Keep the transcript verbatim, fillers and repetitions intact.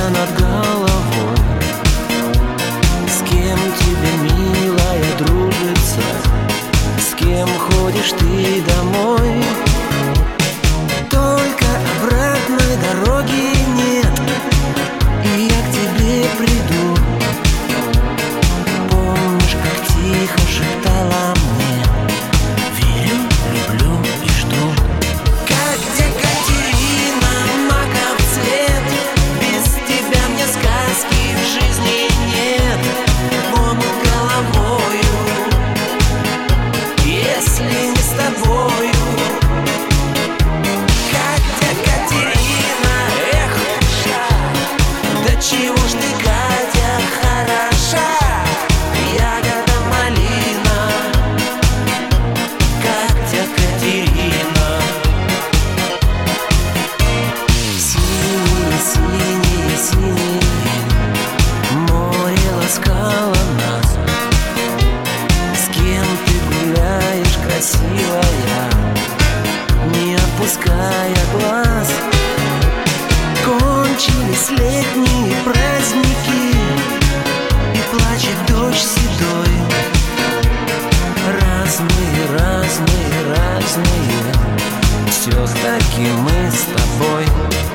тебя над головой. С кем тебе, милая, дружится? С кем ходишь ты домой? Только обратной дороги нет, и я к тебе приду. Помнишь, как тихо шептала мне: верю, люблю и жду. Как Екатерина, маков цвет, без тебя мне сказки в жизни нет. Омут головою, если не с тобою. Как Екатерина, эх, душа, да чего ж ты, Катя, хороша, ягода малина. Как Екатерина. Синие, синие, синие море ласкало нас. С кем ты гуляешь, красивая, не опуская глаз? Кончились летние праздники, и плачет дождь седой. Разные, разные, разные, все-таки мы с тобой.